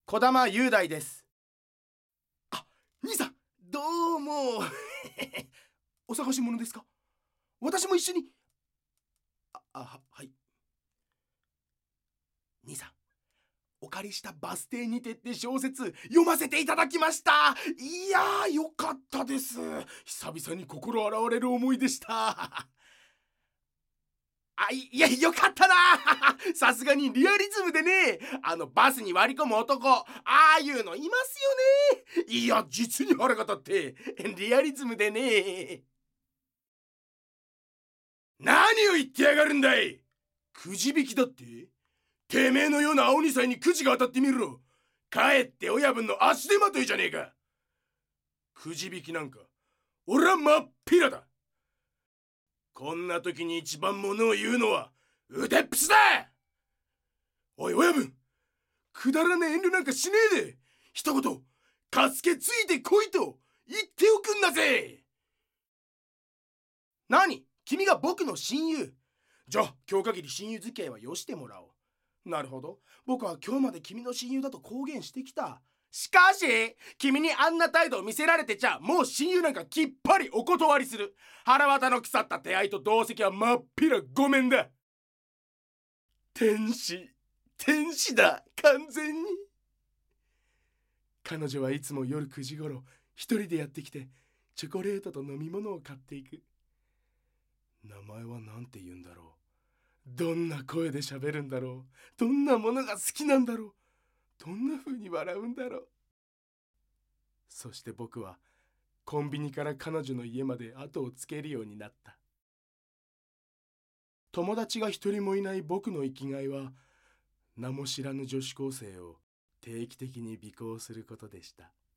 児玉雄大です。 あ、兄さん、どうも。お探し物ですか？私も一緒に。はい。兄さん、お借りしたバス停にてって小説読ませていただきました。いやー、よかったです。久々に心洗われる思いでした。いや、よかったな。さすがにリアリズムでね、バスに割り込む男、ああいうのいますよね。いや、実に腹が立って、リアリズムでね。何を言ってやがるんだい。くじ引きだって？てめえのような青二歳にくじが当たってみろ。かえって親分の足手まといじゃねえか。くじ引きなんか、俺は真っ平だ。こんな時に一番ものを言うのは腕っぷしだ。おい親分、くだらねえ遠慮なんかしねえで、一言助けついてこいと言っておくんだぜ。 何？君が僕の親友？ じゃあ今日限り親友付き合いはよしてもらおう。 なるほど。僕は今日まで君の親友だと公言してきた。しかし君にあんな態度を見せられてちゃ、もう親友なんかきっぱりお断りする。腹渡の腐った手合いと同席はまっぴらごめんだ。 天使だ、完全に。彼女はいつも夜9時頃一人でやってきて、チョコレートと飲み物を買っていく。名前はなんて言うんだろう。どんな声で喋るんだろう。どんなものが好きなんだろう。どんな風に笑うんだろう。そして僕はコンビニから彼女の家まで後をつけるようになった。友達が一人もいない僕の生きがいは、名も知らぬ女子高生を定期的に尾行することでした。